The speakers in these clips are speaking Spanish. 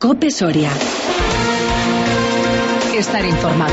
COPE Soria. Estar informado.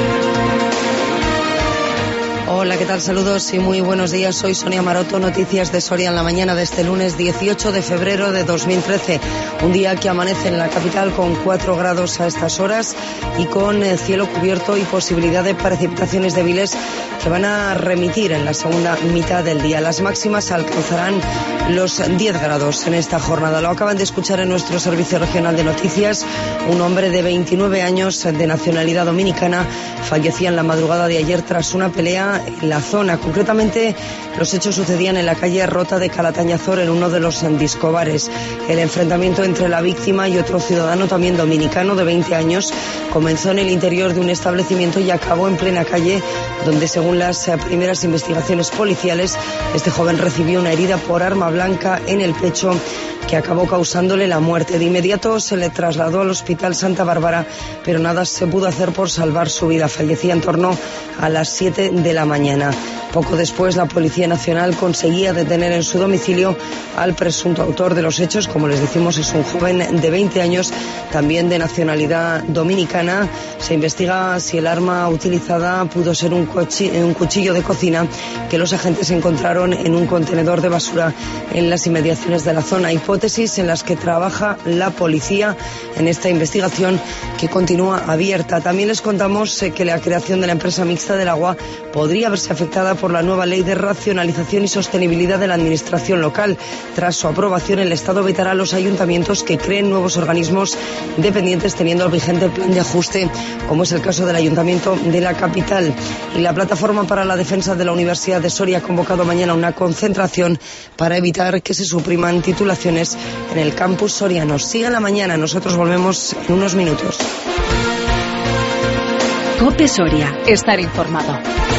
Hola, ¿qué tal? Saludos y muy buenos días. Soy Sonia Maroto, noticias de Soria en la mañana de este lunes 18 de febrero de 2013. Un día que amanece en la capital con 4 grados a estas horas y con cielo cubierto y posibilidad de precipitaciones débiles que van a remitir en la segunda mitad del día. Las máximas alcanzarán los 10 grados en esta jornada. Lo acaban de escuchar en nuestro servicio regional de noticias. Un hombre de 29 años de nacionalidad dominicana fallecía en la madrugada de ayer tras una pelea en la zona. Concretamente, los hechos sucedían en la calle Rota de Calatañazor, en uno de los discobares. El enfrentamiento entre la víctima y otro ciudadano también dominicano de 20 años comenzó en el interior de un establecimiento y acabó en plena calle, donde según las primeras investigaciones policiales, este joven recibió una herida por arma blanca en el pecho que acabó causándole la muerte. De inmediato se le trasladó al Hospital Santa Bárbara, pero nada se pudo hacer por salvar su vida. Fallecía en torno a las 7 de la mañana. Poco después, la Policía Nacional conseguía detener en su domicilio al presunto autor de los hechos. Como les decimos, es un joven de 20 años, también de nacionalidad dominicana. Se investiga si el arma utilizada pudo ser un cuchillo de cocina que los agentes encontraron en un contenedor de basura en las inmediaciones de la zona. Hipótesis en las que trabaja la policía en esta investigación, que continúa abierta. También les contamos que la creación de la empresa mixta del agua podría verse afectada por la nueva ley de racionalización y sostenibilidad de la administración local. Tras su aprobación, el Estado vetará a los ayuntamientos que creen nuevos organismos dependientes teniendo el vigente plan de ajuste, como es el caso del Ayuntamiento de la capital. Y la Plataforma para la Defensa de la Universidad de Soria ha convocado mañana una concentración para evitar que se supriman titulaciones en el campus soriano. Siga la mañana, nosotros volvemos en unos minutos. COPE Soria. Estar informado.